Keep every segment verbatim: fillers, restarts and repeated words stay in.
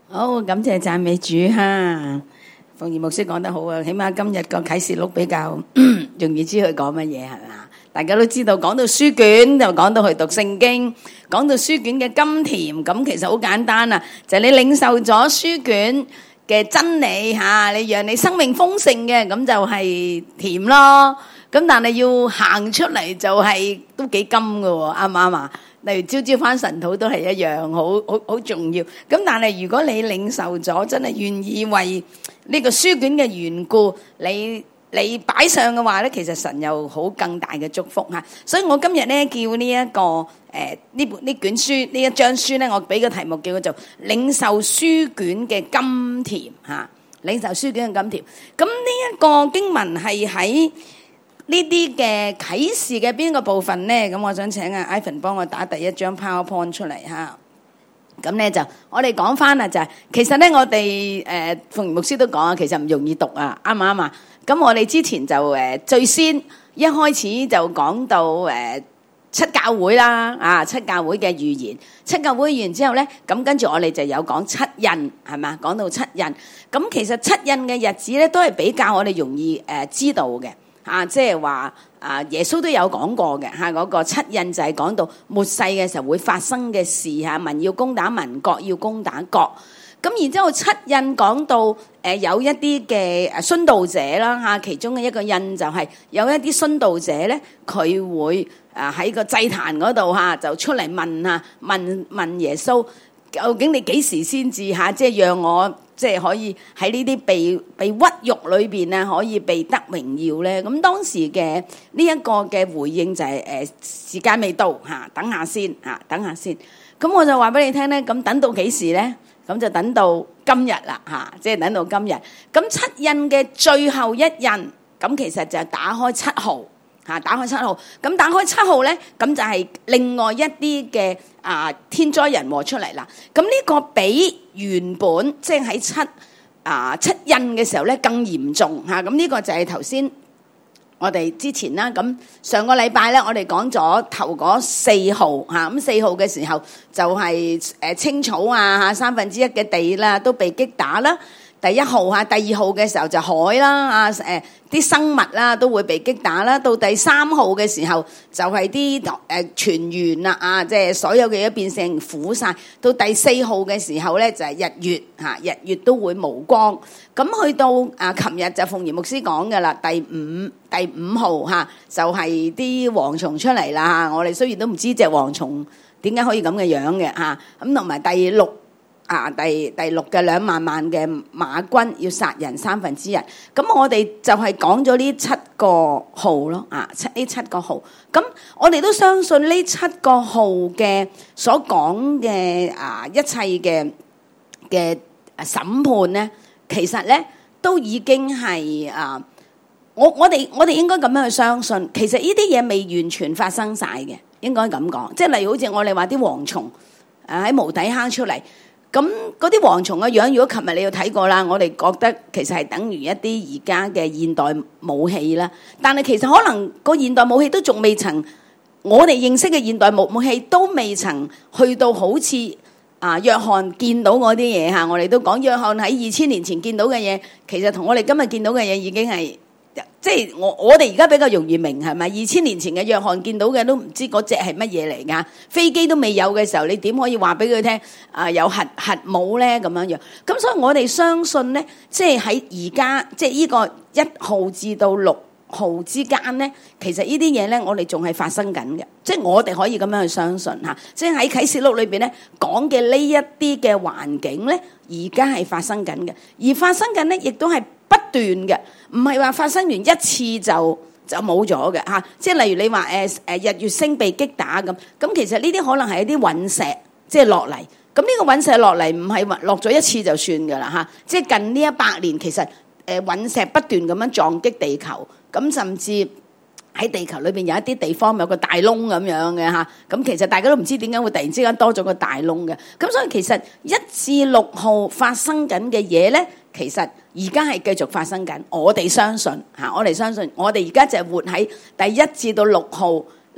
好，感謝讚美主哈！鳳儀牧師講得好啊，起碼今日個啟示錄比較容易知佢講乜嘢係嘛？大家都知道講到書卷就講到去讀聖經，講到書卷嘅甘甜，咁其實好簡單啊，就係你領受咗書卷嘅真理嚇，你讓你生命豐盛嘅，咁就係甜咯。咁但係要行出嚟就係都幾甘㗎喎，啱唔啱啊？例如朝朝返神土都係一樣，好好好重要。咁但係如果你領受咗，真係願意為呢個書卷嘅緣故，你你擺上嘅話咧，其實神又好更大嘅祝福嚇。所以我今日咧叫呢、這、一個誒呢本呢卷書呢一張書咧，我俾個題目叫佢做領受書卷嘅甘甜嚇，領受書卷嘅甘甜。咁呢一個經文係喺呢啲嘅啟示嘅邊個部分呢？咁我想請阿 Ivan 幫我打第一張 PowerPoint 出嚟嚇。咁咧就我哋講翻啦，就係、是、其實咧我哋誒鳳儀牧師都講啊，其實唔容易讀啊，啱唔啱啊？咁我哋之前就誒、呃、最先一開始就講到誒、呃、七教會啦，啊七教會嘅預言，七教會預言之後咧，咁跟住我哋就有講七印係嘛？講到七印，咁其實七印嘅日子咧都係比較我哋容易誒、呃、知道嘅。啊，即係話啊，耶穌都有講過嘅嚇，嗰、那個七印就係講到末世嘅時候會發生嘅事嚇，民要攻打民，國要攻打國。咁然之後七印講到誒、呃、有一啲嘅誒殉道者啦嚇，其中嘅一個印就係有一啲殉道者咧，佢會啊喺個祭壇嗰度嚇就出嚟問啊問問耶穌，究竟你幾時先至嚇，即係讓我即係可以喺呢啲被被屈辱裏邊啊，可以被得榮耀咧。咁當時嘅呢一個嘅回應就係、是、誒、呃、時間未到嚇、啊，等下先嚇、啊，等下先。咁我就話俾你聽咧，咁等到幾時咧？咁就等到今日啦嚇，即係等到今日。咁七印嘅最後一印，咁其實就係打開七號。啊！打開七號，咁打開七號咧，咁就係另外一啲嘅啊天災人禍出嚟啦。咁呢個比原本即係喺七啊七印嘅時候咧更嚴重嚇。咁、啊、呢、這個就係頭先我哋之前啦。咁上個禮拜咧，我哋講咗頭嗰四號嚇。咁、啊、四號嘅時候就係、是、誒青草啊嚇，三分之一嘅地啦都被擊打啦。第一號嚇，第二號嘅時候就海啦，啊誒啲生物啦都會被擊打啦。到第三號嘅時候就係啲誒全圓啦，啊即係所有嘅嘢變成苦晒。到第四號嘅時候咧就係日月嚇，日月都會無光。咁去到啊，琴日就鳳儀牧師講嘅啦，第五第五號嚇就係啲蝗蟲出嚟啦嚇。我哋雖然都唔知隻蝗蟲點解可以咁嘅樣嘅嚇，咁同埋第六。啊！第第六嘅兩萬萬嘅馬軍要殺人三分之一，咁我哋就係講咗呢七個號咯，啊七呢七個號，咁我哋都相信呢七個號嘅所講嘅啊一切嘅嘅審判咧，其實咧都已經係啊，我我哋我哋應該咁樣去相信，其實呢啲嘢未完全發生晒嘅，應該咁講，即係例如好似我哋話啲蝗蟲啊喺無底坑出嚟。咁嗰啲蝗蟲嘅樣，如果琴日你有睇過啦，我哋覺得其實係等於一啲而家嘅現代武器啦。但係其實可能個現代武器都仲未曾，我哋認識嘅現代武武器都未曾去到好似啊約翰見到嗰啲嘢嚇。我哋都講約翰喺二千年前見到嘅嘢，其實同我哋今日見到嘅嘢已經係。即係我我哋而家比較容易明係咪？二千年前嘅約翰見到嘅都唔知嗰隻係乜嘢嚟㗎？飛機都未有嘅時候，你點可以話俾佢聽啊？有核核武咧咁樣樣。咁所以我哋相信咧，即係喺而家即係呢個一號至到六號之間咧，其實呢啲嘢咧，我哋仲係發生緊嘅。即係我哋可以咁樣去相信嚇。即係喺啟示錄裏邊咧講嘅呢一啲嘅環境咧，而家係發生緊嘅，而發生緊咧亦都係不斷嘅。唔係話發生完一次就就冇咗嘅嚇，即係例如你話誒誒日月星被擊打咁，咁其實呢啲可能係一啲隕石即係落嚟，咁呢個隕石落嚟唔係話落咗一次就算㗎啦嚇，即係近呢一百年其實誒隕石不斷咁樣撞擊地球，咁甚至喺地球裏邊有一啲地方有個大窿咁樣嘅嚇，咁其實大家都唔知點解會突然之間多咗個大窿嘅，咁所以其實一至六號發生緊嘅嘢咧。其實而家係繼續發生緊，我哋相信嚇，我哋相信，我哋而家就係活喺第一至到六號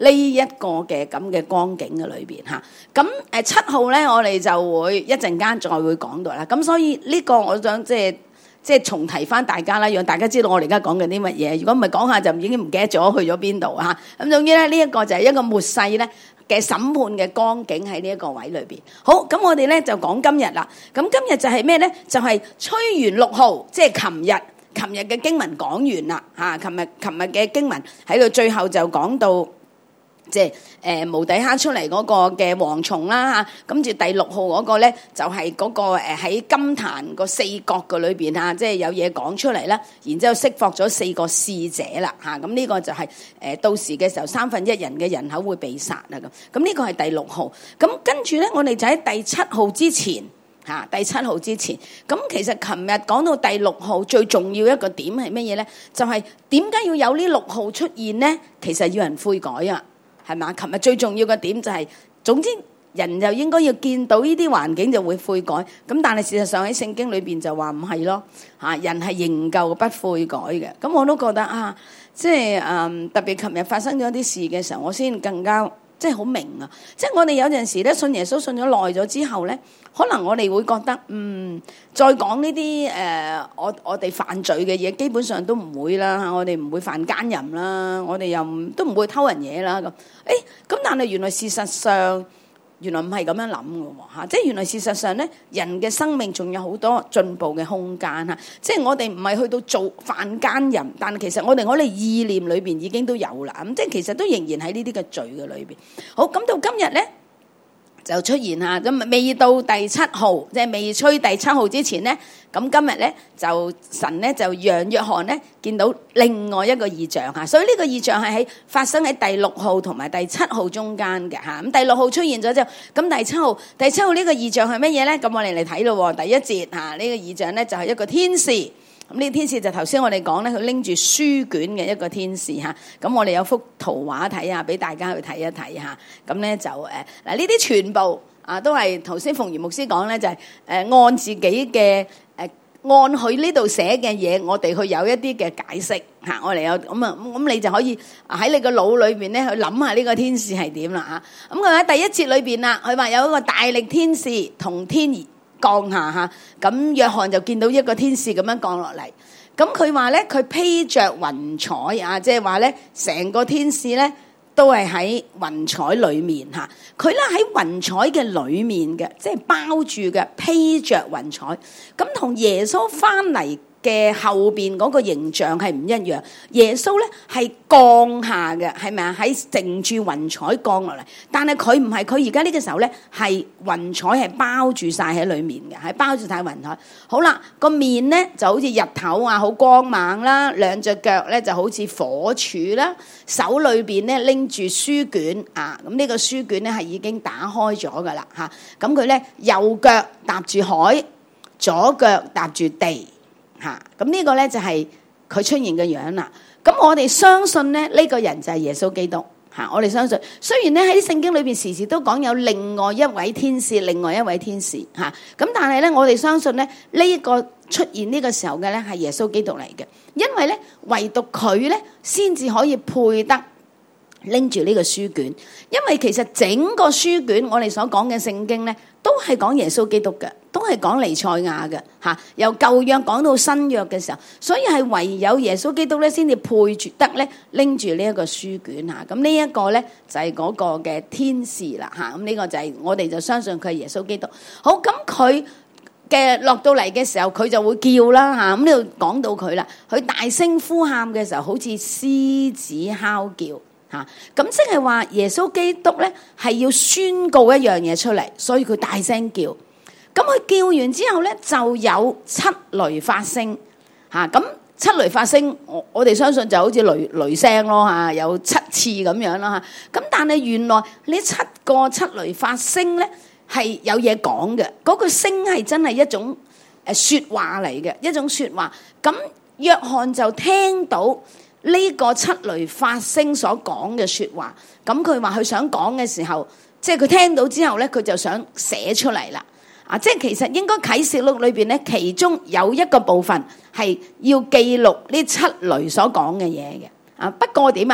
呢一個嘅咁嘅光景嘅裏邊嚇。咁誒七號咧，我哋就會一陣間再會講到啦。咁所以呢個我想即係即係重提翻大家啦，讓大家知道我哋而家講緊啲乜嘢。如果唔係講下就已經唔記得咗去咗邊度嚇。咁總之咧，呢一個就係一個末世咧嘅審判嘅光景喺呢一個位裏邊。好，咁我哋咧就講今日啦。咁今日就係咩咧？就係吹完六號，即係琴日，琴日嘅經文講完啦嚇。琴日琴日嘅經文喺度最後就講到。即係誒無底坑出嚟嗰個嘅蝗蟲啦嚇，跟住第六號嗰個咧就係嗰個誒喺金壇個四角嘅裏邊嚇，即係有嘢講出嚟啦，然之後釋放咗四個使者啦嚇，咁呢個就係誒到時嘅時候三分一人嘅人口會被殺啦咁，咁呢個係第六號，咁跟住咧我哋就喺第七號之前嚇，第七號之前，咁其實琴日講到第六號最重要一個點係乜嘢咧？就係點解要有呢六號出現咧？其實要人悔改啊！係嘛？琴日最重要嘅點就係、是，總之人就應該要見到呢啲環境就會悔改。咁但係事實上喺聖經裏邊就話唔係咯，嚇人係仍舊不悔改嘅。咁我都覺得啊，即係誒、嗯、特別琴日發生咗啲事嘅時候，我先更加即係好明啊！即係我哋有陣時咧信耶穌信咗耐咗之後咧，可能我哋會覺得嗯，再講呢啲誒我我哋犯罪嘅嘢，基本上都唔會啦嚇，我哋唔會犯奸淫啦，我哋又唔都唔會偷人嘢啦咁。誒咁，但係原來事實上原來唔係咁樣諗嘅喎嚇，即係原來事實上咧，人嘅生命仲有好多進步嘅空間嚇。即係我哋唔係去到做犯奸淫，但係其實我哋我哋意念裏邊已經都有啦。咁即係其實都仍然喺呢啲嘅罪嘅裏邊。好，咁到今日咧就出現嚇，咁未到第七號，即係未吹第七號之前咧，咁今日咧就神咧就讓約翰咧見到另外一個異象嚇，所以呢個異象係喺發生喺第六號同埋第七號中間嘅嚇。咁第六號出現咗之後，咁第七號第七號呢個異象係乜嘢咧？咁我哋嚟睇咯，第一節嚇，呢個異象咧就係一個天使。咁呢個天使就頭先我哋講咧，佢拎住書卷嘅一個天使嚇。咁我哋有幅圖畫睇下，俾大家去睇一睇嚇。咁咧就誒嗱，呢啲全部啊都係頭先鳳儀牧師講咧，就係誒按自己嘅誒按佢呢度寫嘅嘢，我哋去有一啲嘅解釋嚇。我哋有咁啊，咁你就可以喺你個腦裏邊咧去諗下呢個天使係點啦嚇。咁佢喺第一節裏邊啦，佢話有一個大力天使同天兒降下嚇，咁約翰就見到一個天使咁樣降落嚟。咁佢話咧，佢披着雲彩啊，即係話咧，成個天使咧都係喺雲彩裏面嚇。佢咧喺雲彩嘅裏面嘅，即係包住嘅，披着雲彩。咁同耶穌翻嚟嘅後邊嗰個形象係唔一樣。耶穌咧係降下嘅，係咪啊？喺乘住雲彩降落嚟，但係佢唔係，佢而家呢個時候咧係雲彩係包住晒喺裏面嘅，係包住晒雲彩。好啦，個面咧就好似日頭啊，好光猛啦，兩隻腳咧就好似火柱啦，手裏邊咧拎住書卷啊，咁呢個書卷咧係已經打開咗噶啦嚇。咁佢咧右腳踏住海，左腳踏住地。嚇，咁呢個咧就係佢出現嘅樣啦。咁我哋相信咧，呢個人就係耶穌基督嚇。我哋相信，雖然咧喺聖經裏邊時時都講有另外一位天使，另外一位天使嚇。咁但係咧，我哋相信咧，呢個出現呢個時候嘅咧係耶穌基督嚟嘅，因為咧唯獨佢咧先至可以配得拎住呢個書卷，因為其實整個書卷我哋所講嘅聖經咧，都係講耶穌基督嘅，都係講彌賽亞嘅嚇。由舊約講到新約嘅時候，所以係唯有耶穌基督咧先至配住得咧拎住呢一個書卷嚇。咁呢一個咧就係嗰個嘅天使啦嚇。咁呢個就係我哋就相信佢係耶穌基督。好，咁佢嘅落到嚟嘅時候，佢就會叫啦嚇。咁呢度講到佢啦，佢大聲呼喊嘅時候，好似獅子哮叫。嚇，咁即係話耶穌基督咧係要宣告一樣嘢出嚟，所以佢大聲叫。咁佢叫完之後咧，就有七雷發聲嚇。咁七雷發聲，我我哋相信就好似雷雷聲咯嚇，有七次咁樣啦嚇。咁但係原來呢七個七雷發聲咧係有嘢講嘅，嗰個聲係真係一種誒説話嚟嘅，一種説話。咁約翰就聽到呢個七雷發聲所講嘅説話，咁佢話佢想講嘅時候，即係佢聽到之後咧，佢就想寫出嚟啦。啊，即係其實應該啟示錄裏邊咧，其中有一個部分係要記錄呢七雷所講嘅嘢嘅。啊，不過點啊？不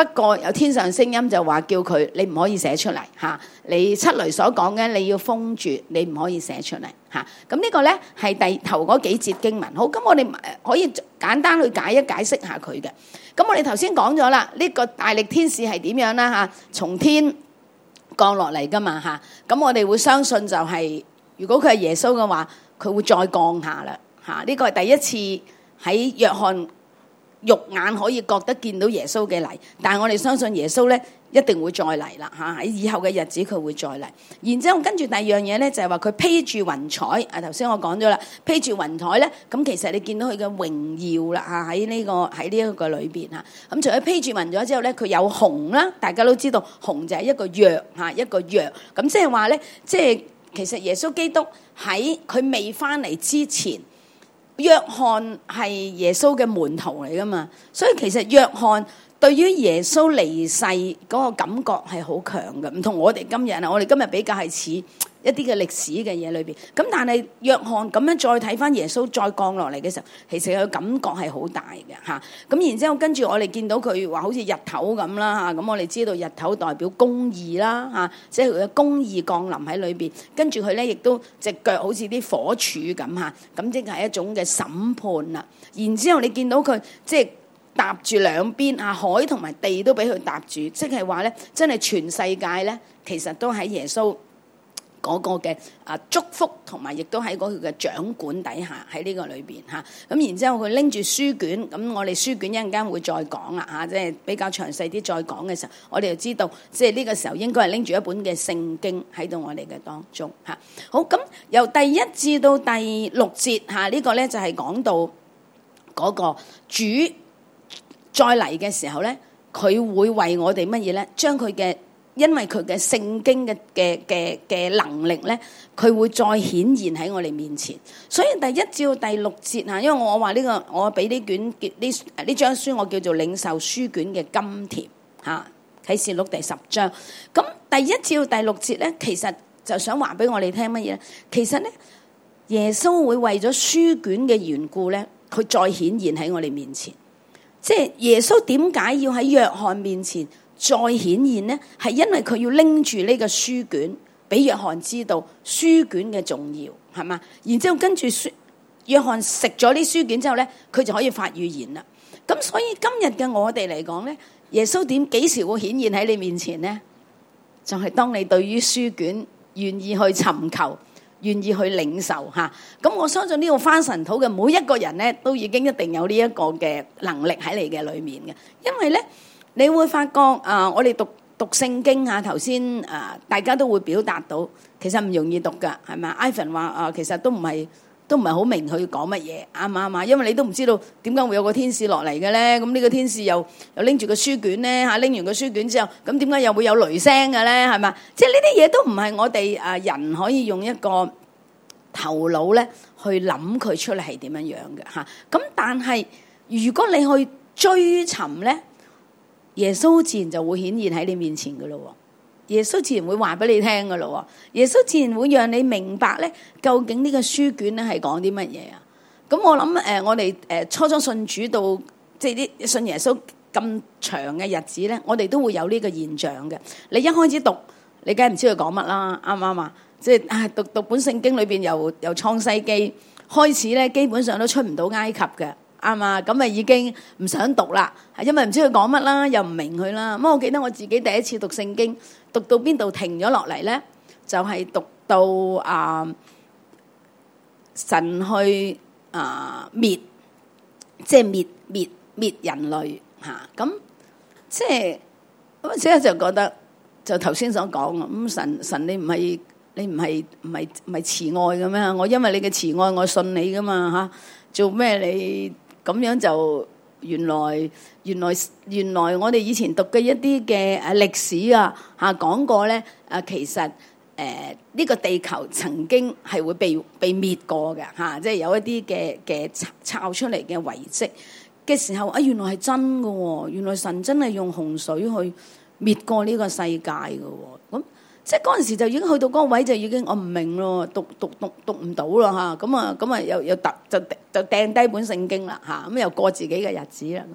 不過有天上聲音就話叫佢，你唔可以寫出嚟嚇。你七雷所講嘅，你要封住，你唔可以寫出嚟嚇。咁呢個咧係第頭嗰幾節經文。好，咁我哋可以簡單去解一解釋下佢嘅。咁我哋頭先講咗啦，呢個大力天使係點樣啦嚇？從天降落嚟噶嘛嚇。咁我哋會相信就係，如果佢係耶穌嘅話，佢會再降下啦嚇。呢個係第一次喺約翰肉眼可以覺得見到耶穌嘅嚟，但係我哋相信耶穌咧一定會再嚟啦嚇，喺以後嘅日子佢會再嚟。然之後跟住第二樣嘢咧就係話佢披住雲彩，啊頭先我講咗啦，披住雲彩咧，咁其實你見到佢嘅榮耀啦嚇，喺呢個喺呢一個裏邊嚇。咁除咗披住雲彩之後咧，佢有虹啦，大家都知道虹就係一個約嚇，一個約。咁即係話咧，即係其實耶穌基督喺佢未翻嚟之前，約翰係耶穌嘅門徒嚟噶嘛，所以其實約翰對於耶穌離世嗰個感覺係好強嘅，唔同我哋今日啊，我哋今日比較係似一啲嘅歷史嘅嘢裏邊。咁但係約翰咁樣再睇翻耶穌再降落嚟嘅時候，其實佢感覺係好大嘅嚇。咁然之後跟住我哋見到佢話好似日頭咁啦嚇，咁我哋知道日頭代表公義啦嚇，即係佢嘅公義降臨喺裏邊。跟住佢咧亦都隻腳好似啲火柱咁嚇，咁即係一種嘅審判啦。然之後你見到佢即係搭住兩邊啊，海同埋地都俾佢搭住，即係話咧，真係全世界咧，其實都喺耶穌嗰個嘅啊祝福同埋，亦都喺嗰個嘅掌管底下喺呢個裏邊嚇。咁然之後佢拎住書卷，咁我哋書卷一陣間會再講啦嚇，即係比較詳細啲再講嘅時候，我哋就知道即係呢個時候應該係拎住一本嘅聖經喺到我哋嘅當中嚇。好，咁由第一至到第六節嚇，呢個咧就係講到嗰個主再嚟嘅時候咧，佢會為我哋乜嘢咧？將佢嘅，因為佢嘅聖經嘅嘅嘅嘅能力咧，佢會再顯現喺我哋面前。所以第一至到第六節啊，因為我話呢個我俾呢卷呢呢張書我叫做領受書卷嘅甘甜嚇，啟示錄第十章。咁第一至到第六節咧，其實就想話俾我哋聽乜嘢咧？其實咧，耶穌會為咗書卷嘅緣故咧，佢再顯現喺我哋面前。即係耶穌點解要喺約翰面前再顯現呢？係因為佢要拎住呢個書卷，俾約翰知道書卷嘅重要，係嘛？然之後跟住書，約翰食咗啲書卷之後咧，佢就可以發預言啦。咁所以今日嘅我哋嚟講咧，耶穌點幾時會顯現喺你面前呢？就係當你對於書卷願意去尋求，願意去領受嚇，咁我相信呢個翻神土嘅每一個人咧，都已經一定有呢一個嘅能力喺你嘅裏面嘅。因為咧，你會發覺啊、呃，我哋讀讀聖經啊，頭先啊，大家都會表達到，其實唔容易讀噶，係咪？Ivan 話啊，其實都唔係都唔係好明佢講乜嘢，啱唔啱啊？因為你都唔知道點解會有個天使落嚟嘅咧。咁呢個天使又又拎住個書卷咧嚇，拎完個書卷之後，咁點解又會有雷聲嘅咧？係嘛？即係呢啲嘢都唔係我哋啊人可以用一個頭腦咧去諗佢出嚟係點樣樣嘅嚇。咁但係如果你去追尋咧，耶穌自然就會顯現喺你面前嘅咯。耶穌自然會話俾你聽嘅咯。耶穌自然會讓你明白咧，究竟呢個書卷咧係講啲乜嘢啊？咁我諗誒、呃，我哋誒、呃、初初信主到即係啲信耶穌咁長嘅日子咧，我哋都會有呢個現象嘅。你一開始讀，你梗係唔知佢講乜啦，啱唔啱啊？即係啊，讀讀本聖經裏邊由由創世記開始咧，基本上都出唔到埃及嘅。啱啊，咁啊已經唔想讀啦，係因為唔知佢講乜啦，又唔明佢啦。咁我記得我自己第一次讀聖經，讀到邊度停咗落嚟咧，就係、是、讀到啊、呃、神去啊、呃、滅，即係滅滅滅人類嚇。咁、啊、即係咁即係就覺得就頭先所講啊，咁神神你唔係你唔係唔係唔係慈愛嘅咩？我因為你嘅慈愛，我信你噶嘛嚇、啊，做咩你？咁樣就原來原來原來我哋以前讀嘅一啲嘅誒歷史啊嚇講過咧啊，其實誒呢、呃這個地球曾經係會被被滅過嘅嚇、啊，即係有一啲嘅嘅抄出嚟嘅遺跡嘅時候啊，原來係真嘅喎，原來神真係用洪水去滅過呢個世界嘅喎，咁。即係嗰陣時就已經去到嗰個位，就已經我唔明咯，讀讀讀讀唔到啦嚇，咁啊咁啊又又突就就掟低本聖經啦嚇，咁又過自己嘅日子啦。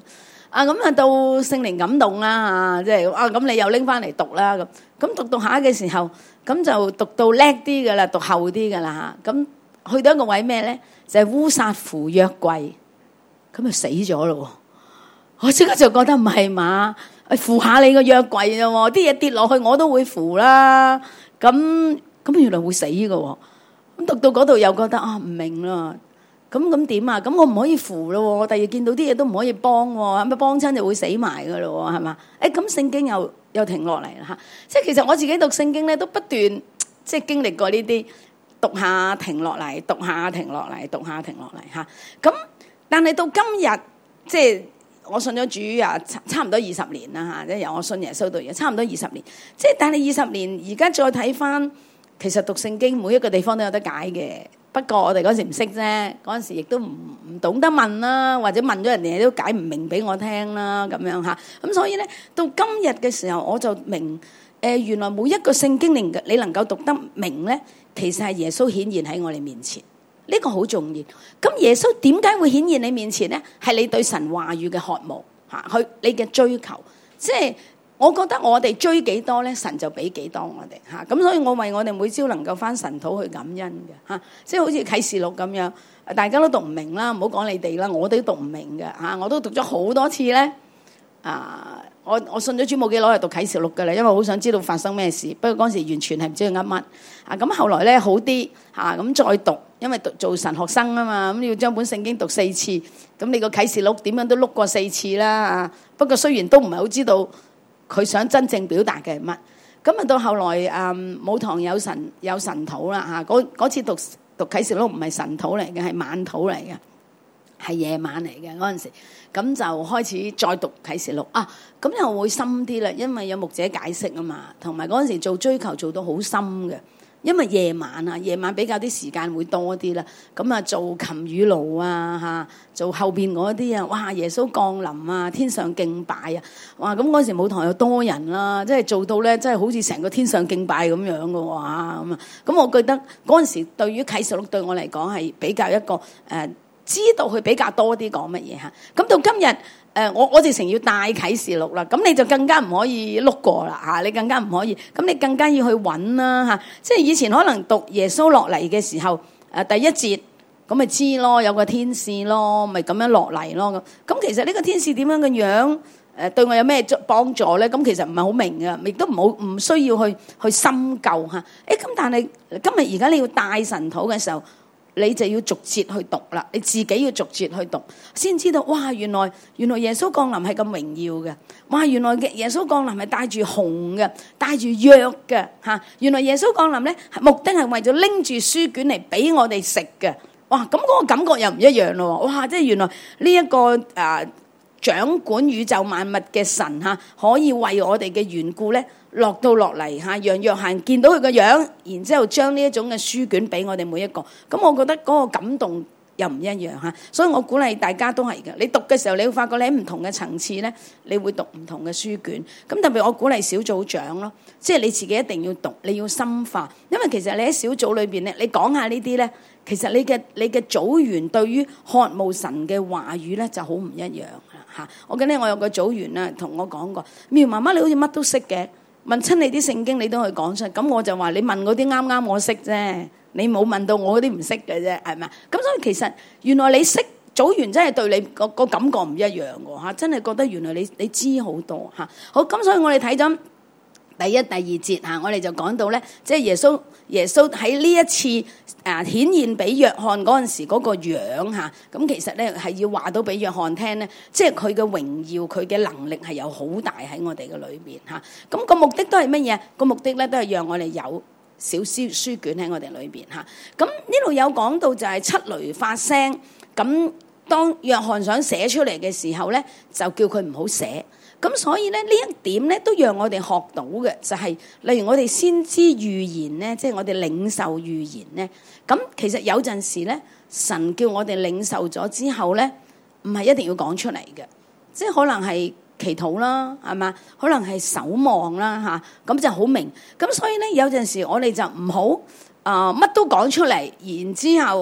啊咁啊到聖靈感動啦嚇，即係啊咁你又拎翻嚟讀啦咁，咁讀讀下嘅時候，咁就讀到叻啲噶啦，讀後啲噶啦嚇，咁去到一個位咩咧？就係烏撒扶約櫃，咁就死咗咯。我即刻就覺得唔係嘛，扶下你個約櫃啫喎，啲嘢跌落去我都會扶啦。咁咁原來會死嘅喎。咁讀到嗰度又覺得啊唔明啦。咁咁點啊？咁我唔可以扶咯，我第日見到啲嘢都唔可以幫喎，咁咪幫親就會死埋噶咯，係嘛？誒咁聖經又又停落嚟啦嚇，即係其實我自己讀聖經咧都不斷即係經歷過呢啲讀下停落嚟，讀下停落嚟，讀下停落嚟嚇。咁但係到今日即係我信咗主啊，差唔多二十年啦嚇，即係由我信耶穌到而家差唔多二十年。即係但係二十年而家再睇翻，其實讀聖經每一個地方都有得解嘅。不過我哋嗰時唔識啫，嗰陣時亦都唔唔懂得問啦，或者問咗人哋都解唔明俾我聽啦，咁樣嚇。咁所以咧，到今日嘅時候我就明，誒、呃、原來每一個聖經令你能夠讀得明咧，其實係耶穌顯現喺我哋面前，呢、這個好重要。咁耶穌點解會顯現你面前咧？係你對神話語嘅渴慕嚇，去你嘅追求，即係。我覺得我哋追幾多咧，神就俾幾多我哋嚇，咁所以我為我哋每朝能夠返神土去感恩嘅嚇，即係好似啟示錄咁樣，大家都讀唔明啦，唔好講你哋啦，我都讀唔明嘅嚇，我都讀咗好多次咧，啊，我我信咗主冇幾耐就讀啟示錄嘅啦，因為好想知道發生咩事，不過嗰陣時完全係唔知佢噏乜啊，咁後來咧好啲嚇，咁再讀，因為讀做神學生啊嘛，咁要將本聖經讀四次，咁你個啟示錄點樣都碌過四次啦啊，不過雖然都唔係好知道。佢想真正表達嘅係乜？咁啊到後來誒母堂有神有神禱啦嚇，嗰嗰次讀讀啟示錄唔係神禱嚟嘅，係晚禱嚟嘅，係夜晚嚟嘅嗰陣時，咁就開始再讀啟示錄啊，咁又會深啲啦，因為有牧者解釋啊嘛，同埋嗰陣時做追求做到好深嘅。因為夜晚啊，夜晚比較啲時間會多啲啦，咁啊做琴與爐啊嚇，做後邊嗰啲啊，哇耶穌降臨啊，天上敬拜啊，哇咁嗰時舞台又多人啦，即係做到咧，真係好似成個天上敬拜咁樣嘅喎嚇咁啊，咁我覺得嗰陣時對於啟示錄對我嚟講係比較一個誒、呃，知道佢比較多啲講乜嘢嚇，咁到今日。誒、呃、我我直情要帶啟示錄啦，咁你就更加唔可以碌過啦嚇，你更加唔可以，咁你更加要去揾啦嚇，即係以前可能讀耶穌落嚟嘅時候，誒、呃、第一節咁咪知咯，有個天使咯，咪咁樣落嚟咯咁，咁其實呢個天使點樣嘅樣，誒、呃、對我有咩幫助咧？咁其實唔係好明嘅，亦都唔好唔需要去去深究嚇。誒、欸、咁但係今日而家你要帶神土嘅時候。你就要逐節去讀啦，你自己要逐節去讀，先知道哇！原來原來耶穌降臨係咁榮耀嘅，哇！原來嘅耶穌降臨係帶住紅嘅，帶住藥嘅嚇。原來耶穌降臨咧，目的係為咗拎住書卷嚟俾我哋食嘅，哇！咁嗰個感覺又唔一樣咯，哇！即係原來呢一個啊掌管宇宙萬物嘅神嚇，可以為我哋嘅緣故咧。落到落嚟嚇，讓約翰見到佢個樣，然之後將呢一種嘅書卷俾我哋每一個。咁我覺得嗰個感動又唔一樣嚇，所以我鼓勵大家都係嘅。你讀嘅時候，你會發覺你喺唔同嘅層次咧，你會讀唔同嘅書卷。咁特別我鼓勵小組長咯，即係你自己一定要讀，你要深化。因為其實你喺小組裏邊咧，你講下呢啲咧，其實你嘅你嘅組員對於渴慕神嘅話語咧就好唔一樣嚇。我記得我有個組員啊，同我講過，苗媽媽你好似乜都識嘅。問親你啲聖經，你都可以講出，咁我就話你問嗰啲啱啱我識啫，你冇問到我嗰啲唔識嘅啫，係咪？咁所以其實原來你識組員真係對你個個感覺唔一樣嘅嚇，真係覺得原來你你知好多嚇。好，咁所以我哋睇咗第一、第二節嚇，我哋就講到咧，即係耶穌耶穌喺呢一次啊顯現俾約翰嗰陣時嗰個樣嚇，咁其實咧係要話到俾約翰聽咧，即係佢嘅榮耀、佢嘅能力係有好大喺我哋嘅裏邊嚇。咁個目的都係乜嘢？個目的咧都係讓我哋有小書書卷喺我哋裏邊嚇。咁呢度有講到就係七雷發聲，咁當約翰想寫出嚟嘅時候咧，就叫佢唔好寫。咁所以咧呢一點咧都讓我哋學到嘅，就係、是、例如我哋先知預言咧，即係我哋領受預言咧。咁其實有陣時咧，神叫我哋領受咗之後咧，唔係一定要講出嚟嘅，即係可能係祈禱啦，係嘛？可能係守望啦嚇，咁就好明。咁所以咧有陣時我哋就唔好啊乜都講出嚟，然之後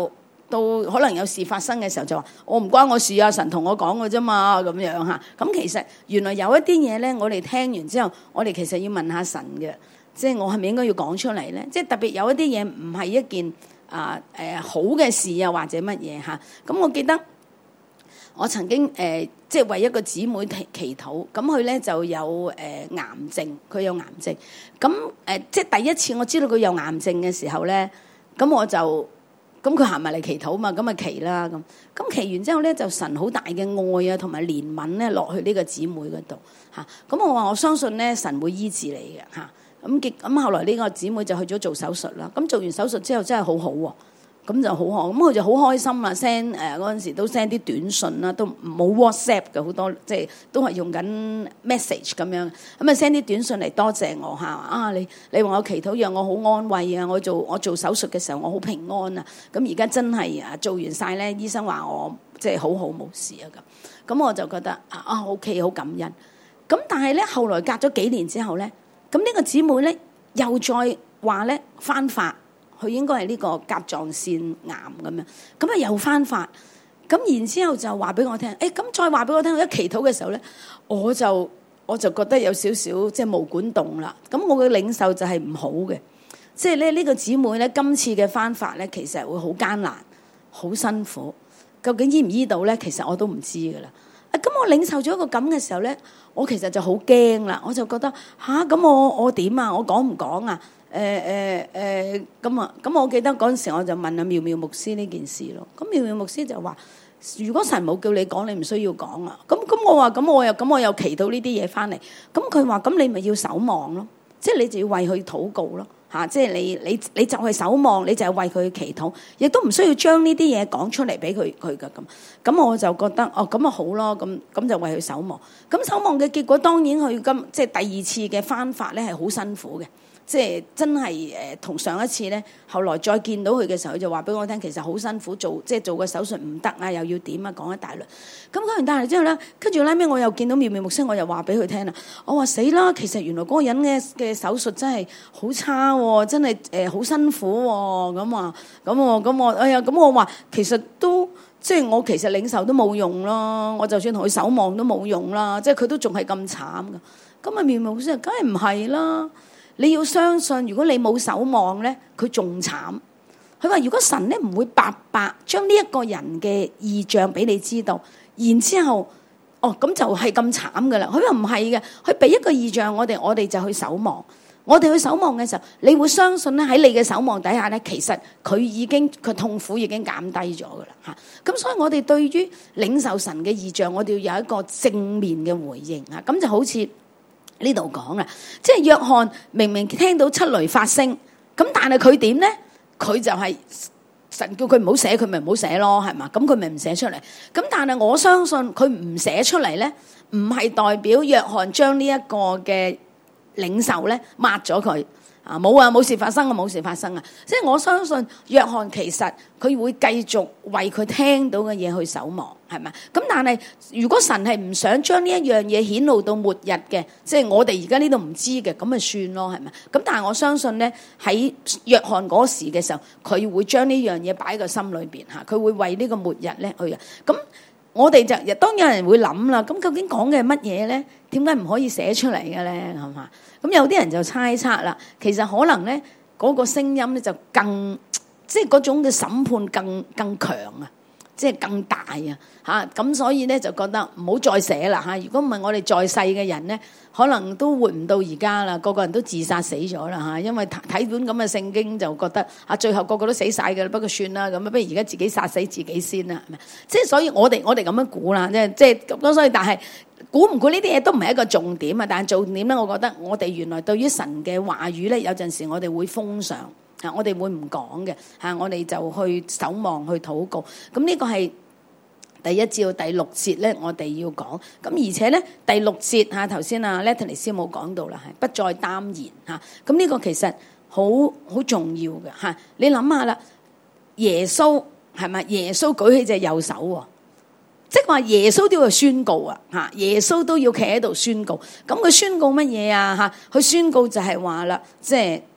到可能有事發生嘅時候就話我唔關我事啊，神同我講嘅啫嘛，咁樣嚇。咁其實原來有一啲嘢咧，我哋聽完之後，我哋其實要問下神嘅，即係我係咪應該要講出嚟咧？即係特別有一啲嘢唔係一件啊誒、呃、好嘅事啊，或者乜嘢嚇。咁我記得我曾經誒、呃、即係為一個姊妹祈祈禱，咁佢咧就有誒、呃、癌症，佢有癌症。咁誒、呃、即係第一次我知道佢有癌症嘅時候咧，咁我就。咁佢行埋嚟祈禱嘛，咁咪祈啦咁。咁祈完之後咧，就神好大嘅愛啊，同埋憐憫咧落去呢個姊妹嗰度嚇。咁我話我相信咧，神會醫治你嘅嚇。咁結咁後來呢個姊妹就去咗做手術啦。咁做完手術之後真係好好喎。咁就好好，咁佢就好開心啦 ，send 誒嗰陣時都 send 啲短信啦，都冇 WhatsApp 嘅好多，即係都係用緊 message 咁樣，咁啊 send 啲短信嚟多謝我嚇，啊你你話我祈禱讓我好安慰啊，我做我做手術嘅時候我好平安啊，咁而家真係啊做完晒咧，醫生話我即係好好冇事啊咁，咁我就覺得啊啊 OK 好感恩，咁但係咧後來隔咗幾年之後咧，咁呢個姊妹咧又再話咧翻發。佢應該係呢個甲狀腺癌咁樣，咁啊又翻發，咁然之後就話俾我聽，誒咁再話俾我聽，我一祈禱嘅時候咧，我就我就覺得有少少即係毛管動啦，咁我嘅領受就係唔好嘅，即係咧呢個姊妹咧今次嘅翻發咧，其實會好艱難、好辛苦，究竟醫唔醫到咧？其實我都唔知噶啦。啊咁我領受咗一個咁嘅時候咧，我其實就好驚啦，我就覺得吓咁我我點啊？我講唔講啊？誒誒誒咁啊！咁我記得嗰陣時，我就問阿妙妙牧師呢件事咯。咁妙妙牧師就話：如果神冇叫你講，你唔需要講啊。咁咁我話：咁我又咁我又祈禱呢啲嘢翻嚟。咁佢話：咁你咪要守望咯，即係你就要為佢禱告咯嚇。即係你你你就係守望，你就係為佢祈禱，亦都唔需要將呢啲嘢講出嚟俾佢佢㗎咁。咁我就覺得哦，咁啊好咯，咁咁就為佢守望。咁守望嘅結果當然佢今即係第二次嘅翻發咧係好辛苦嘅。即係真係誒，同上一次咧，後來再見到佢嘅時候，佢就話俾我聽，其實好辛苦做，即係做個手術唔得啊，又要點啊，講一大輪。咁講完大輪之後咧，跟住拉尾我又見到妙妙牧師，我又話俾佢聽啦。我話死啦，其實原來嗰個人嘅嘅手術真係好差喎，真係誒好辛苦喎。咁啊，咁我咁我哎呀，咁我話其實都即係我其實領受都冇用咯，我就算同佢守望都冇用啦，即係佢都仲係咁慘噶。咁啊妙妙牧師，梗係唔係啦？你要相信，如果你冇守望咧，佢仲慘。佢話：如果神咧唔會白白將呢一個人嘅異象俾你知道，然之後，哦咁就係咁慘噶啦。佢話唔係嘅，佢俾一個異象我哋，我哋就去守望。我哋去守望嘅時候，你會相信咧喺你嘅守望底下咧，其實佢已經佢痛苦已經減低咗噶啦嚇。咁所以我哋對於領受神嘅異象，我哋要有一個正面嘅回應啊。咁就好似呢度講啦，即係約翰明明聽到七雷發聲，咁但係佢點咧？佢就係神叫佢唔好寫，佢咪唔好寫咯，係嘛？咁佢咪唔寫出嚟。咁但係我相信佢唔寫出嚟咧，唔係代表約翰將呢一個嘅領受咧抹咗佢啊！冇啊，冇事發生啊，冇事發生啊！即係我相信約翰其實佢會繼續為佢聽到嘅嘢去守望，係咪？咁但係如果神係唔想將呢一樣嘢顯露到末日嘅，即係我哋而家呢度唔知嘅，咁咪算咯，係咪？咁但係我相信咧喺約翰嗰時嘅時候，佢會將呢樣嘢擺喺個心裏邊嚇，佢會為呢個末日咧去啊！咁我哋就當有人會諗啦，咁究竟講嘅係乜嘢咧？點解唔可以寫出嚟嘅咧？係嘛？咁有啲人就猜測啦，其實可能咧嗰個聲音咧就更即係嗰種嘅審判更更強啊，即係更大啊嚇！咁所以咧就覺得唔好再寫啦嚇。如果唔係我哋在世嘅人咧，可能都活唔到而家啦，個個人都自殺死咗啦嚇。因為睇本咁嘅聖經就覺得啊，最後個個都死晒嘅啦，不過算啦咁啊，不如而家自己殺死自己先啦，係咪？即係所以我哋我哋咁樣估啦，即係即係咁。所以但係估唔估呢啲嘢都唔係一個重點啊。但係重點咧，我覺得我哋原來對於神嘅話語咧，有陣時我哋會封上嚇，我哋會唔講嘅嚇，我哋就去守望去禱告。咁呢個係第一至到第六節咧，我哋要講。咁而且咧，第六節嚇頭先啊 Letty 師母講到啦，係不再耽延嚇。咁呢個其實好好重要嘅嚇。你諗下啦，耶穌係咪？耶穌舉起隻右手喎，即係話耶穌都要宣告啊嚇，耶穌都要企喺度宣告。咁佢宣告乜嘢啊嚇？佢宣告就係話啦，即係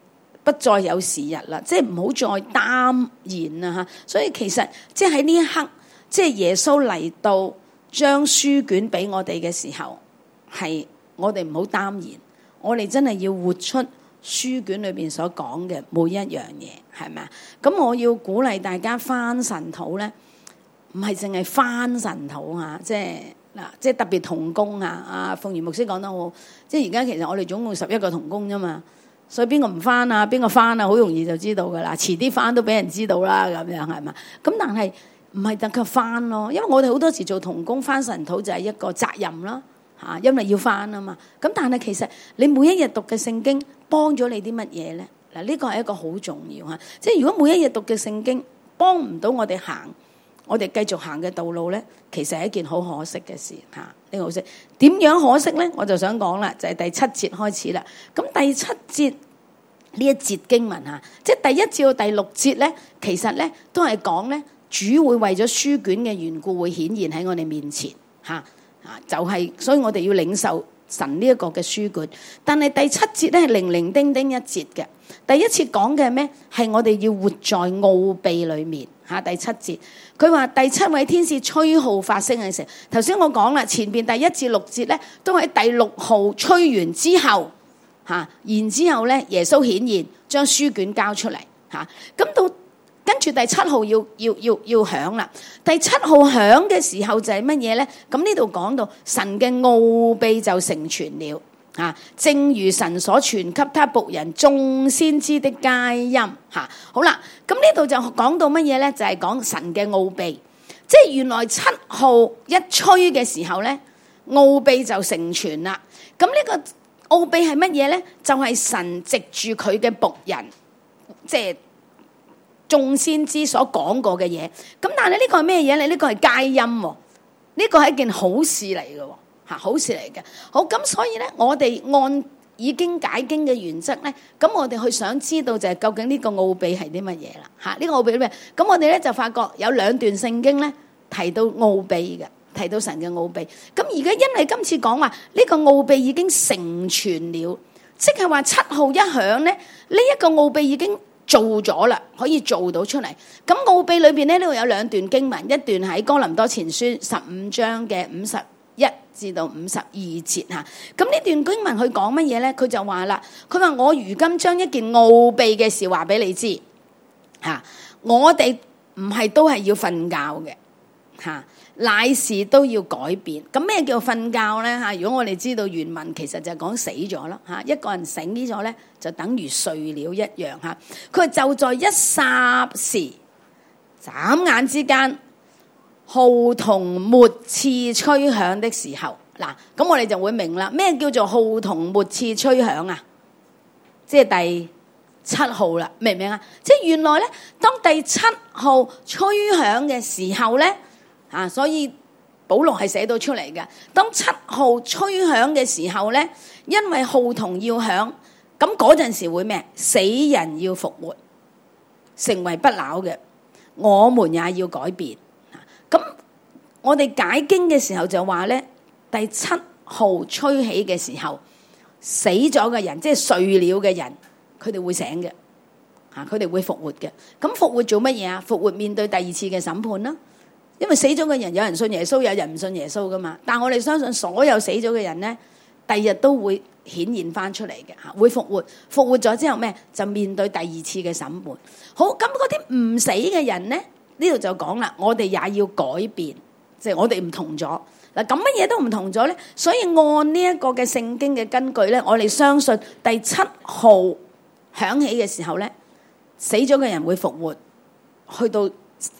不再有時日啦，即係唔好再耽延啦嚇。所以其實即係喺呢一刻，即係耶穌嚟到將書卷俾我哋嘅時候，係我哋唔好耽延，我哋真係要活出書卷裏邊所講嘅每一樣嘢，係咪啊？咁我要鼓勵大家翻神土咧，唔係淨係翻神土嚇，即係嗱，即係特別同工啊！阿鳳儀牧師講得好，即係而家其實我哋總共十一個同工啫嘛，所以邊個唔翻啊，邊個翻啊，好容易就知道噶啦，遲啲翻都俾人知道啦，咁樣係嘛？咁但係唔係特級翻咯，因為我哋好多時做同工翻神土就係一個責任啦嚇，因為要翻啊嘛。咁但係其實你每一日讀嘅聖經幫咗你啲乜嘢咧？嗱，呢個係一個好重要嚇，即係如果每一日讀嘅聖經幫唔到我哋行，我哋繼續行嘅道路咧，其實係一件好可惜嘅事嚇。呢個可惜點樣可惜咧？我就想講啦，就係第七節開始啦。咁第七節呢一節經文嚇，即係第一至到第六節咧，其實咧都係講咧，主會為咗書卷嘅緣故會顯現喺我哋面前嚇啊，就係所以我哋要領受神呢一個嘅書卷。但係第七節咧係零零丁丁一節嘅。第一節講嘅咩？係我哋要活在奧秘裏面嚇。第七節佢話第七位天使吹號發聲嘅時候，頭先我講啦，前邊第一至六節咧都喺第六號吹完之後嚇，然之後咧耶穌顯現將書卷交出嚟嚇。咁到跟住第七號要要要要響啦。第七號響嘅時候就係乜嘢咧？咁呢度講到神嘅奧秘就成全了。啊，正如神所傳給他僕人眾先知的佳音嚇。好啦，咁呢度就講到乜嘢咧？就係、是、講神嘅奧秘，即係原來七號一吹嘅時候咧，奧秘就成全啦。咁呢個奧秘係乜嘢咧？就係、是、神藉住佢嘅僕人，即係眾先知所講過嘅嘢。咁但係呢個係咩嘢咧？呢、這個係佳音喎，呢、這個係一件好事嚟嘅喎。嚇，好事嚟嘅。好，咁所以咧，我哋按以經解經嘅原則咧，咁我哋去想知道就係究竟呢個奧秘係啲乜嘢啦？嚇，呢個奧秘係咩？咁我哋咧就發覺有兩段聖經咧提到奧秘嘅，提到神嘅奧秘。咁而家因為今次講話呢個奧秘已經成全了，即係話七號一響咧，呢一個奧秘已經做咗啦，可以做到出嚟。咁奧秘裏邊咧呢度有兩段經文，一段喺哥林多前書十五章嘅五十一至到五十二節嚇，咁呢段經文佢講乜嘢咧？佢就話啦，佢話我如今將一件奧秘嘅事話俾你知嚇，我哋唔係都係要瞓覺嘅嚇，乃是都要改變。咁咩叫瞓覺咧嚇？如果我哋知道原文其實就係講死咗啦嚇，一個人醒咗咧就等於睡了一樣嚇。佢就在一霎時，眨眼之間，號筒末次吹響的時候，嗱，咁我哋就會明啦，咩叫做號筒末次吹響啊？即係第七號啦，明唔明啊？即係原來咧，當第七號吹響嘅時候咧，啊，所以保羅係寫到出嚟嘅。當七號吹響嘅時候咧，因為號筒要響，咁嗰陣時會咩？死人要復活，成為不朽嘅，我們也要改變。咁我哋解經嘅時候就話咧，第七號吹起嘅時候，死咗嘅人，即係睡了嘅人，佢哋會醒嘅，嚇，佢哋會復活嘅。咁復活做乜嘢啊？復活面對第二次嘅審判啦。因為死咗嘅人，有人信耶穌，有人唔信耶穌噶嘛。但我哋相信所有死咗嘅人咧，第二日都會顯現翻出嚟嘅嚇，會復活。復活咗之後咩？就面對第二次嘅審判。好，咁嗰啲唔死嘅人咧？呢度就講啦，我哋也要改變，即係我哋唔同咗嗱。咁乜嘢都唔同咗咧，所以按呢一個嘅聖經嘅根據咧，我哋相信第七號響起嘅時候咧，死咗嘅人會復活，去到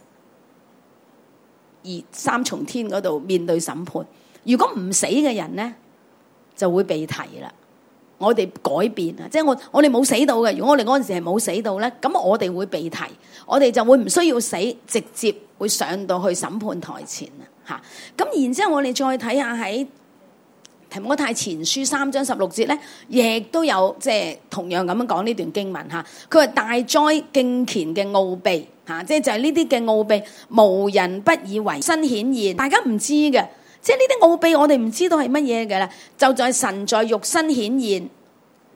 而三重天嗰度面對審判。如果唔死嘅人咧，就會被提啦。我哋改變啊，即係我我哋冇死到嘅。如果我哋嗰陣時係冇死到咧，咁我哋會被提，我哋就會唔需要死，直接會上到去審判台前啊！嚇，咁然之後我哋再睇下喺提摩太前書三章十六節咧，亦都有即係同樣咁樣講呢段經文嚇。佢話大哉敬虔嘅奧秘嚇，即係就係呢啲嘅奧秘，無人不以為新顯現，大家唔知嘅。即係呢啲奧秘，我哋唔知道係乜嘢嘅啦。就在神在肉身顯現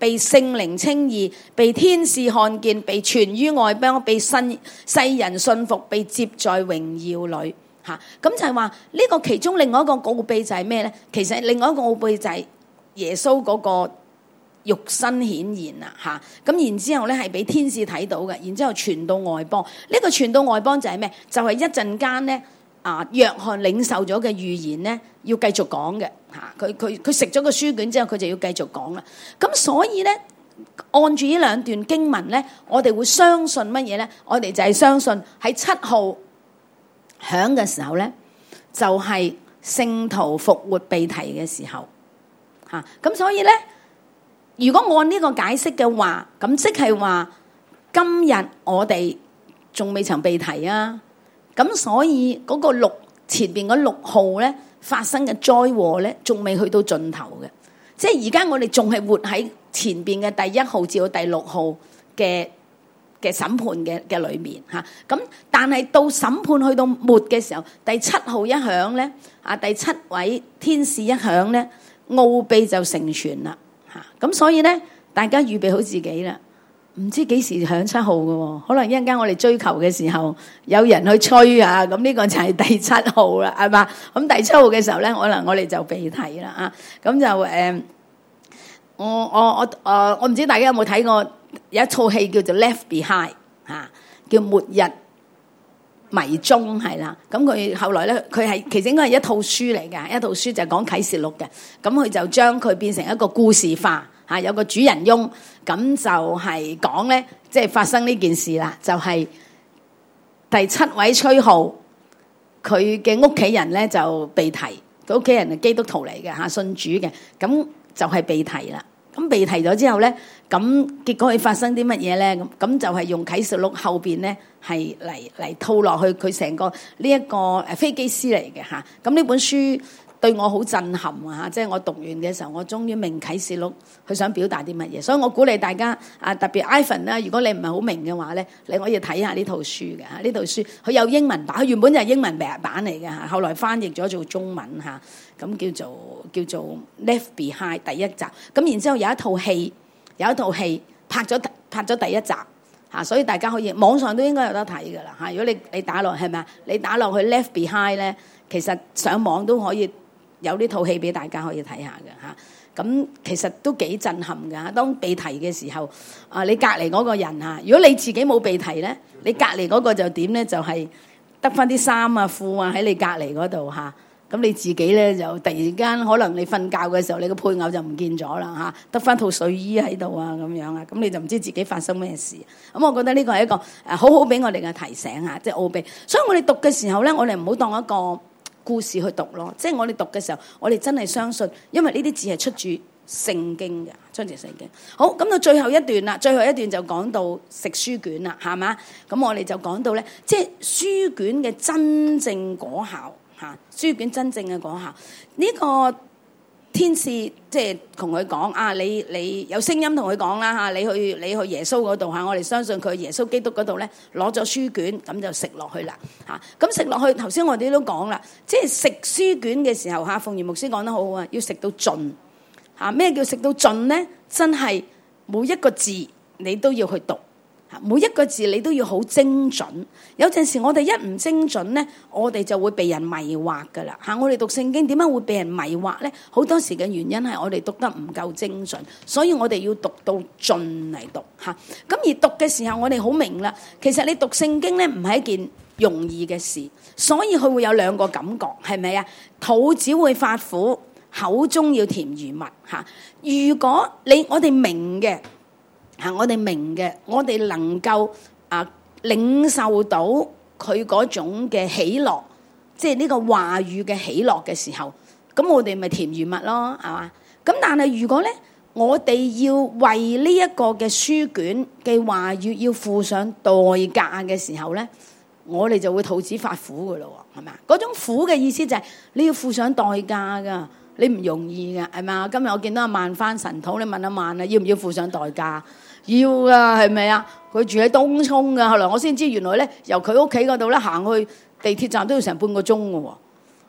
被聖靈稱義，被天使看見，被傳於外邦，被世人信服，被接在榮耀裏。嚇、啊，咁就係話呢個其中另外一個奧秘就係咩咧？其實另外一個奧秘就係耶穌嗰個肉身顯現啦。嚇、啊，咁然之後咧係俾天使睇到嘅，然之後傳到外邦。呢、這個傳到外邦就係咩？就係、是、一陣間咧。啊！約翰領受咗嘅預言咧，要繼續講嘅嚇。佢佢佢食咗個書卷之後，佢就要繼續講啦。咁所以咧，按住呢兩段經文咧，我哋會相信乜嘢咧？我哋就係相信喺七號響嘅時候咧，就係、是、聖徒復活被提嘅時候嚇。咁、啊、所以咧，如果按呢個解釋嘅話，咁即係話今日我哋仲未曾被提啊。咁所以嗰個六前邊嗰六號咧發生嘅災禍咧，仲未去到盡頭嘅，即係而家我哋仲係活喺前邊嘅第一號至到第六號嘅嘅審判嘅嘅裏面嚇。咁但係到審判去到末嘅時候，第七號一響咧，啊第七位天使一響咧，奧秘就成全啦嚇。咁所以咧，大家預備好自己啦。唔知幾時響七號嘅，可能一陣間我哋追求嘅時候有人去催啊，咁呢個就係第七號啦，係嘛？咁第七號嘅時候咧，可能我哋就被提啦啊！咁就誒、呃，我我我誒，我唔知大家有冇睇過有一套戲叫做《Left Behind》啊，叫《末日迷蹤》係啦。咁佢後來咧，佢係其實應該係一套書嚟嘅，一套書就係講啟示錄嘅。咁佢就將佢變成一個故事化。啊，有個主人翁，咁就係講咧，即係發生呢件事啦，就係第七位吹號，佢嘅屋企人咧就被提，佢屋企人係基督徒嚟嘅嚇，信主嘅，咁就係被提啦。咁被提咗之後咧，咁結果佢發生啲乜嘢咧？咁咁就係用啟示錄後邊咧係嚟嚟套落去佢成個呢一個誒飛機師嚟嘅嚇。咁呢本書對我好震撼啊！即係我讀完嘅時候，我終於明啟示錄佢想表達啲乜嘢，所以我鼓勵大家啊，特別 Ivan 啦，如果你唔係好明嘅話咧，你可以睇下呢套書嘅嚇。呢套書佢有英文版，佢原本就係英文版嚟嘅嚇，後來翻譯咗做中文嚇，咁叫做叫做 Left Behind 第一集。咁然之後有一套戲，有一套戲拍咗拍咗第一集嚇，所以大家可以網上都應該有得睇㗎啦嚇。如果你你打落係咪啊？你打落去 Left Behind 咧，其實上網都可以。有呢套戲俾大家可以睇下嘅嚇，咁其實都幾震撼㗎。當被提嘅時候，啊你隔離嗰個人嚇，如果你自己冇被提咧，你隔離嗰個就點咧？就係得翻啲衫啊褲啊喺你隔離嗰度嚇，咁你自己咧就突然間可能你瞓覺嘅時候，你個配偶就唔見咗啦嚇，得翻套睡衣喺度啊咁樣啊，咁你就唔知自己發生咩事。咁我覺得呢個係一個誒好好俾我哋嘅提醒嚇，即係奧秘。所以我哋讀嘅時候咧，我哋唔好當一個故事去讀咯，即係我哋讀嘅時候，我哋真係相信，因為呢啲字係出自聖經嘅，出自聖經。好，咁到最後一段啦，最後一段就講到食書卷啦，係嘛？咁我哋就講到咧，即係書卷嘅真正果效嚇，書卷真正嘅果效。呢個天使即係同佢講啊，你你有聲音同佢講啦嚇，你去你去耶穌嗰度嚇，我哋相信佢耶穌基督嗰度咧攞咗書卷，咁就食落去啦嚇。咁食落去，頭先我哋都講啦，即係食書卷嘅時候嚇，鳳儀牧師講得好好啊，要食到盡嚇。咩叫食到盡咧？真係每一個字你都要去讀。每一個字你都要好精準，有陣時我哋一唔精準咧，我哋就會被人迷惑噶啦嚇。我哋讀聖經點解會被人迷惑咧？好多時嘅原因係我哋讀得唔夠精準，所以我哋要讀到盡嚟讀嚇。咁而讀嘅時候，我哋好明啦，其實你讀聖經咧唔係一件容易嘅事，所以佢會有兩個感覺，係咪啊？肚子會發苦，口中要甜如蜜嚇。如果你我哋明嘅。啊！我哋明嘅，我哋能夠啊領受到佢嗰種嘅喜樂，即係呢個話語嘅喜樂嘅時候，咁我哋咪甜如蜜咯，係嘛？咁但係如果咧，我哋要為呢一個嘅書卷嘅話語要付上代價嘅時候咧，我哋就會肚子發苦噶咯，係咪啊？嗰種苦嘅意思就係你要付上代價噶，你唔容易噶，係咪啊？今日我見到阿萬翻神土，你問阿萬啊，要唔要付上代價？要噶，係咪啊？佢住喺東涌噶，後來我先知原來咧，由佢屋企嗰度咧行去地鐵站都要成半個鐘噶喎。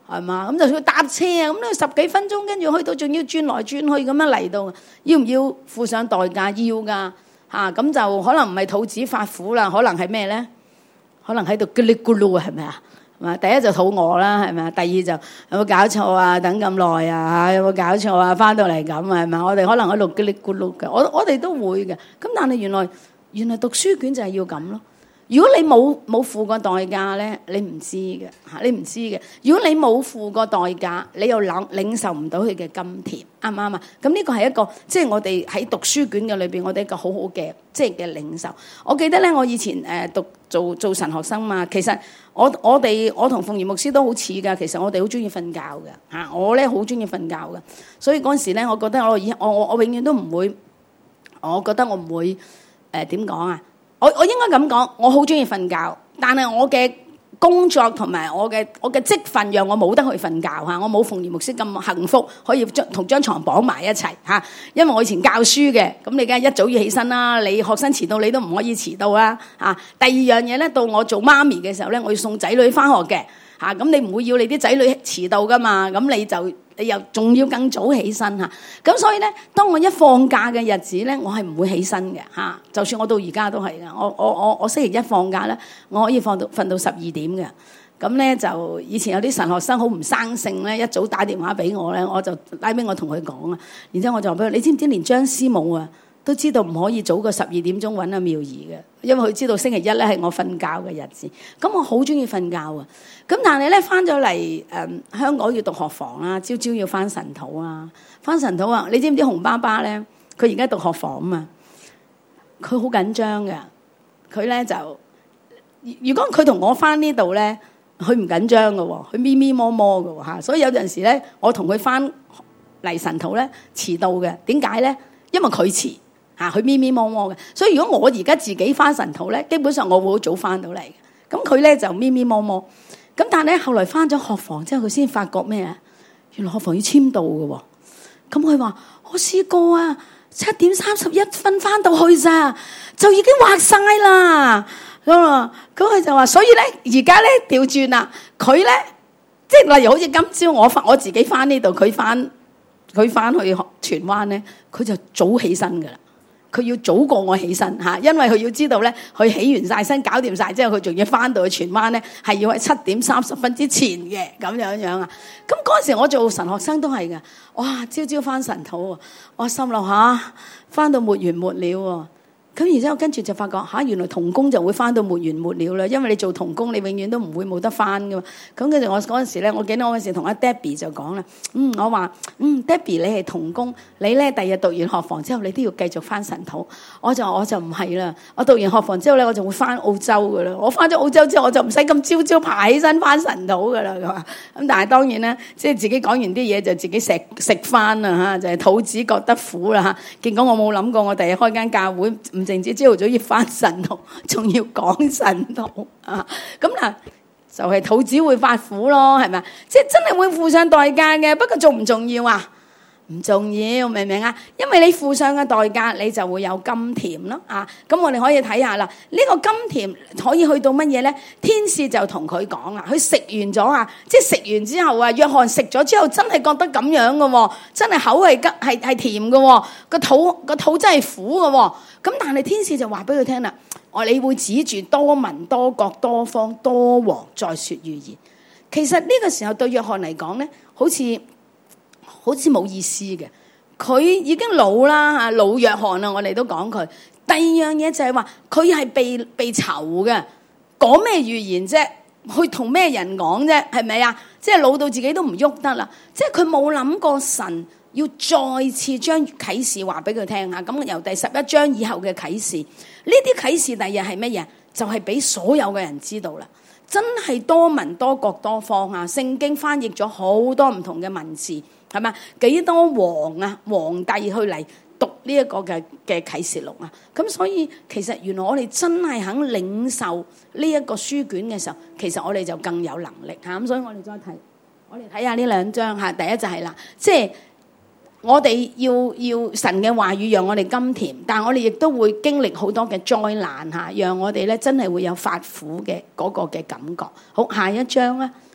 係嘛？咁就要搭車啊，咁咧十幾分鐘，跟住去到仲要轉來轉去咁樣嚟到，要唔要付上代價？要㗎嚇，咁就可能唔係肚子發苦啦，可能係咩咧？可能喺度咕哩咕嚕啊，係咪啊？係嘛？第一就肚餓啦，係咪啊？第二就有冇搞錯啊？等咁耐啊嚇，有冇搞錯啊？翻到嚟咁啊，係咪？我哋可能喺度咕哩咕嚕嘅，我我哋都會嘅。咁但係原來原來讀書卷就係要咁咯。如果你冇冇付過代價咧，你唔知嘅嚇，你唔知嘅。如果你冇付過代價，你又領領受唔到佢嘅甘甜，啱唔啱啊？咁呢個係一個即係我哋喺讀書卷嘅裏邊，我哋一個好好嘅即係嘅領受。我記得咧，我以前誒讀做做神學生嘛，其實我我哋我同鳳儀牧師都好似噶。其實我哋好中意瞓覺嘅嚇，我咧好中意瞓覺嘅，所以嗰陣時咧，我覺得我以我我我永遠都唔會，我覺得我唔會誒點講啊？我我應該咁講，我好中意瞓覺，但係我嘅工作同埋我嘅我嘅職份讓我冇得去瞓覺嚇，我冇鳳儀牧師咁幸福，可以將同張床綁埋一齊嚇。因為我以前教書嘅，咁你梗係一早要起身啦，你學生遲到你都唔可以遲到啦嚇。第二樣嘢咧，到我做媽咪嘅時候咧，我要送仔女翻學嘅嚇，咁你唔會要你啲仔女遲到噶嘛，咁你就你又仲要更早起身嚇。咁所以咧，當我一放假嘅日子咧，我係唔會起身嘅嚇。就算我到而家都係噶，我我我我星期一放假咧，我可以放到瞓到十二點嘅。咁咧就以前有啲神學生好唔生性咧，一早打電話俾我咧，我就拉俾我同佢講啊。然之後我就話俾佢，你知唔知連張師母啊都知道唔可以早過十二點鐘揾阿妙儀嘅，因為佢知道星期一咧係我瞓覺嘅日子。咁我好中意瞓覺啊。咁但係咧翻咗嚟誒香港要讀學房啦，朝朝要翻神土啊，翻神土啊！你知唔知洪爸爸咧？佢而家讀學房啊嘛，佢好緊張嘅。佢咧就如果佢同我翻呢度咧，佢唔緊張嘅喎，佢咪咪摸摸嘅喎嚇。所以有陣時咧，我同佢翻嚟神土咧遲到嘅。點解咧？因為佢遲。嚇，佢咪咪摸摸嘅，所以如果我而家自己翻神土咧，基本上我會好早翻到嚟嘅。咁佢咧就咪咪摸摸，咁但係咧後來翻咗學房之後，佢先發覺咩啊？原來學房要簽到嘅喎。咁佢話：我試過啊，七點三十一分翻到去咋，就已經畫晒啦。咁啊，咁佢就話：所以咧，而家咧調轉啦，佢咧即係例如好似今朝我翻我自己翻呢度，佢翻佢翻去荃灣咧，佢就早起身㗎啦。佢要早過我起身嚇，因為佢要知道咧，佢起完晒身搞掂晒之後，佢仲要翻到去荃灣咧，係要喺七點三十分之前嘅咁樣樣啊。咁嗰陣時我做神學生都係㗎，哇！朝朝翻神土喎，我心諗下，翻到沒完沒了喎。咁然之後跟住就發覺嚇，原來同工就會翻到沒完沒了啦，因為你做同工，你永遠都唔會冇得翻噶嘛。咁跟住我嗰陣時咧，我記得我嗰陣時同阿 Debbie 就講啦，嗯，我話嗯 Debbie 你係同工，你咧第日讀完學房之後，你都要繼續翻神土。我就我就唔係啦，我讀完學房之後咧，我就會翻澳洲噶啦。我翻咗澳洲之後，我就唔使咁朝朝爬起身翻神土噶啦。咁但係當然咧，即係自己講完啲嘢就自己食食翻啦嚇，就係、是、肚子覺得苦啦嚇。結果我冇諗過，我第日開間教會唔淨止朝頭早要翻神土，仲要講神土啊！咁嗱，就係、是、肚子會發苦咯，係咪？即係真係會付上代價嘅。不過重唔重要啊？唔重要，明唔明啊？因為你付上嘅代價，你就會有甘甜咯啊！咁我哋可以睇下啦，呢、這個甘甜可以去到乜嘢咧？天使就同佢講啊，佢食完咗啊，即係食完之後啊，約翰食咗之後真係覺得咁樣嘅喎，真係口係吉係係甜嘅喎，個肚個肚真係苦嘅喎。咁但係天使就話俾佢聽啦，我你會指住多民多國多方多王再説預言。其實呢個時候對約翰嚟講咧，好似好似冇意思嘅。佢已經老啦嚇，老約翰啦，我哋都講佢。第二樣嘢就係話佢係被被囚嘅，講咩預言啫？去同咩人講啫？係咪啊？即係老到自己都唔喐得啦。即係佢冇諗過神要再次將啟示話俾佢聽嚇。咁由第十一章以後嘅啟示，呢啲啟示第二日係乜嘢？就係、是、俾所有嘅人知道啦。真係多民多國多方啊！聖經翻譯咗好多唔同嘅文字，係咪？幾多王啊皇帝去嚟讀呢一個嘅嘅啟示錄啊！咁所以其實原來我哋真係肯領受呢一個書卷嘅時候，其實我哋就更有能力嚇。咁所以我哋再睇，我哋睇下呢兩章嚇。第一就係啦，即係我哋要要神嘅話語讓我哋甘甜，但係我哋亦都會經歷好多嘅災難嚇，讓我哋咧真係會有發苦嘅嗰個嘅感覺。好，下一章咧，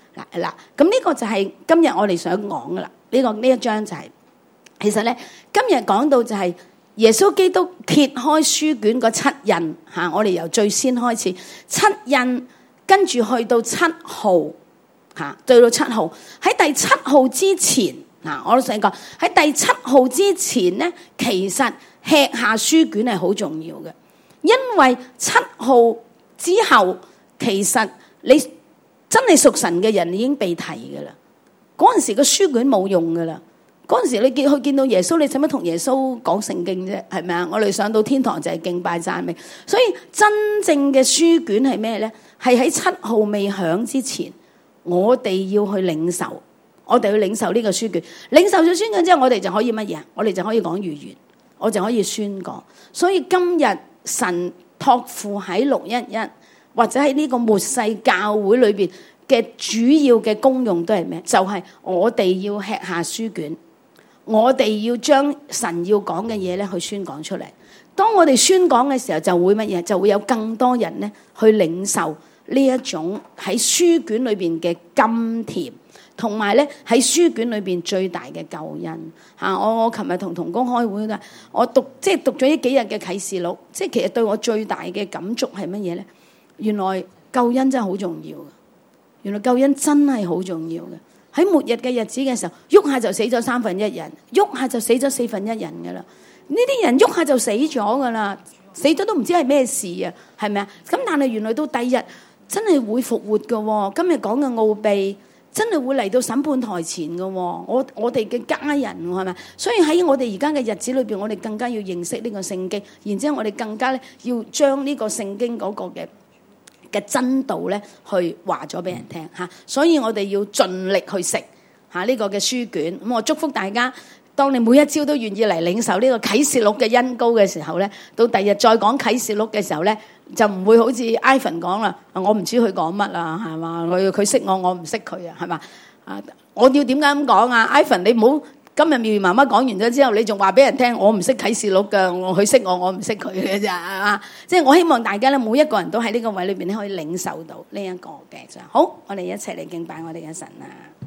嗱嗱，咁呢個就係今日我哋想講噶啦。呢、這個呢一章就係、是、其實咧，今日講到就係耶穌基督揭開書卷個七印嚇、啊，我哋由最先開始七印，跟住去到七號嚇，對到七號喺第七號之前嗱、啊，我都想講喺第七號之前咧，其實吃下書卷係好重要嘅，因為七號之後，其實你真係屬神嘅人已經被提嘅啦。嗰陣時個書卷冇用嘅啦。嗰陣時你見去見到耶穌，你使乜同耶穌講聖經啫？係咪啊？我哋上到天堂就係敬拜讚美。所以真正嘅書卷係咩咧？係喺七號未響之前，我哋要去領受，我哋去領受呢個書卷。領受咗書卷之後，我哋就可以乜嘢啊？我哋就可以講預言，我就可以宣講。所以今日神託付喺六一一或者喺呢個末世教會裏邊嘅主要嘅功用都係咩？就係、是、我哋要吃下書卷，我哋要將神要講嘅嘢咧去宣講出嚟。當我哋宣講嘅時候，就會乜嘢？就會有更多人咧去領受呢一種喺書卷裏邊嘅甘甜，同埋咧喺書卷裏邊最大嘅救恩嚇。我我琴日同同工開會啦，我讀即係讀咗呢幾日嘅啟示錄，即係其實對我最大嘅感觸係乜嘢咧？原來救恩真係好重要嘅，原來救恩真係好重要嘅。喺末日嘅日子嘅時候，喐下就死咗三分一人，喐下就死咗四分一人噶啦。呢啲人喐下就死咗噶啦，死咗都唔知係咩事啊，係咪啊？咁但係原來到第二日真係會復活噶。今日講嘅奧秘真係會嚟到審判台前噶。我我哋嘅家人係咪？所以喺我哋而家嘅日子裏邊，我哋更加要認識呢個聖經，然之後我哋更加咧要將呢個聖經嗰個嘅嘅真道咧，去話咗俾人聽嚇，所以我哋要盡力去食嚇呢個嘅書卷。咁我祝福大家，當你每一朝都願意嚟領受呢個啟示錄嘅恩膏嘅時候咧，到第日再講啟示錄嘅時候咧，就唔會好似 Ivan 講啦，我唔知佢講乜啊，係嘛？佢佢識我，我唔識佢啊，係嘛？啊，我要點解咁講啊 ？Ivan 你唔好。今日妙妙媽媽講完咗之後，你仲話俾人聽，我唔識啟示錄㗎，我佢識我，我唔識佢嘅咋，係嘛？即係我希望大家咧，每一個人都喺呢個位裏邊咧，可以領受到呢一個嘅咋。好，我哋一齊嚟敬拜我哋嘅神啊！